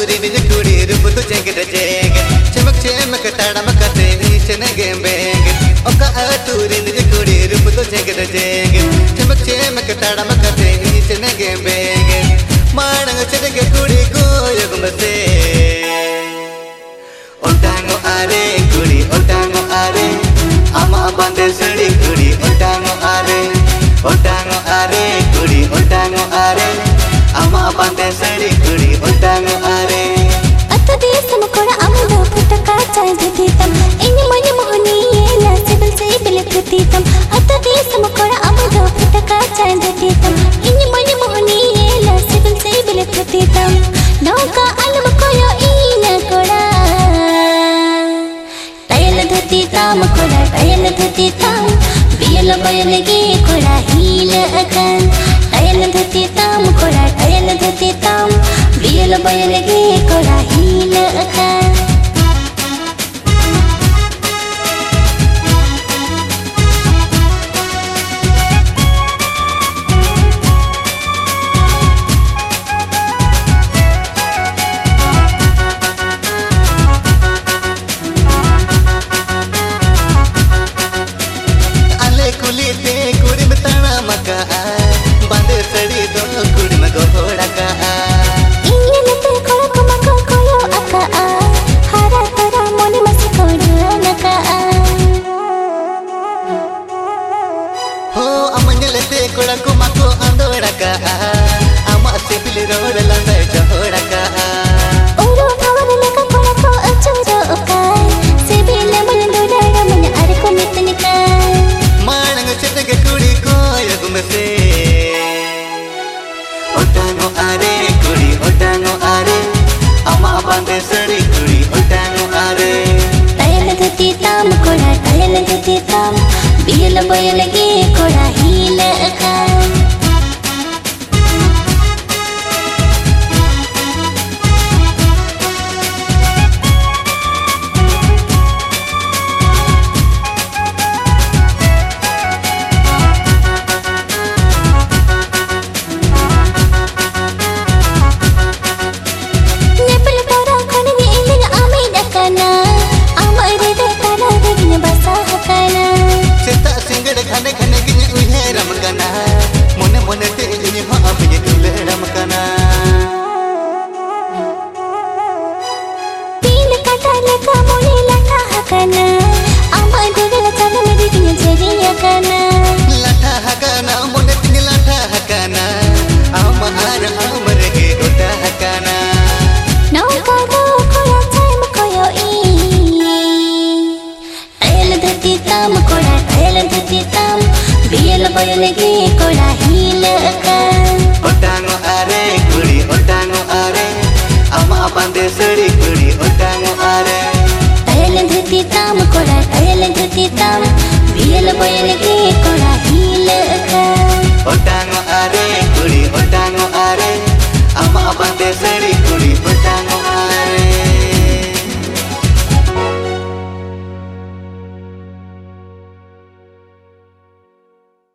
turi ni kuri rup tu jengit jengit chemak chemak tadam kate nichne gembeng oka turi ni kuri rup tu jengit jengit chemak chemak tadam kate nichne gembeng maadang chedenge kuri ko yugum se otango are ama bande sadi kuri otango are kuri otango are ama bande sadi kuri otango are atta desam koda amdo putaka chai dhutitam inni mani mohni yela sibil se bile pratitam atta desam koda amdo putaka chai dhutitam inni mani mohni yela sibil se bile pratitam nauka alam koyo ina koda tayal dhutitam biyal bayalge koda hila akan tayal dhutitam koda tayal dhutitam biyal bayalge koda hila akan kulite kuri betana maka bande sadi do kuri mago hodaka inyenate kolako mako koyo aka hara tara moni masikoda naka ho amangelate kolako mako andoraka ama sipili rodala dai chodaka oro bhavana leka kolako achuro okai sibile mulundura ramana arko mitnika chedenge kuri ko yagum se otango are ama bande sadi kuri otango are tayal dhutitam koda tayal dhutitam biyal bayalge koda hila akan khane khane gini uhe ram kana mone te ini ma apne tule ram kana pil kata leka mone laka hakana ama degala kana medi gini jeriya kana